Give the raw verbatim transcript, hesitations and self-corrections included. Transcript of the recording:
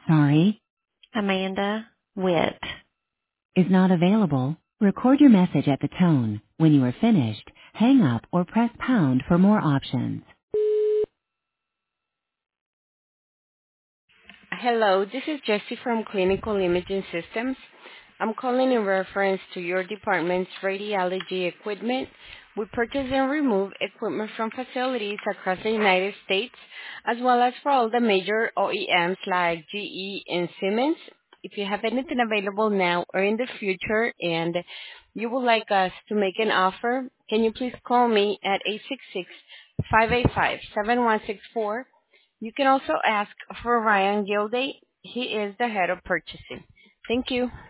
Sorry, Amanda Witt. is not available. Record your message at the tone. When you are finished, hang up or press pound for more options. Hello, this is Jessie from Clinical Imaging Systems. I'm calling in reference to your department's radiology equipment. We purchase and remove equipment from facilities across the United States, as well as for all the major O E Ms like G E and Siemens. If you have anything available now or in the future and you would like us to make an offer, can you please call me at eight six six, five eight five, seven one six four. You can also ask for Ryan Gilday. He is the head of purchasing. Thank you.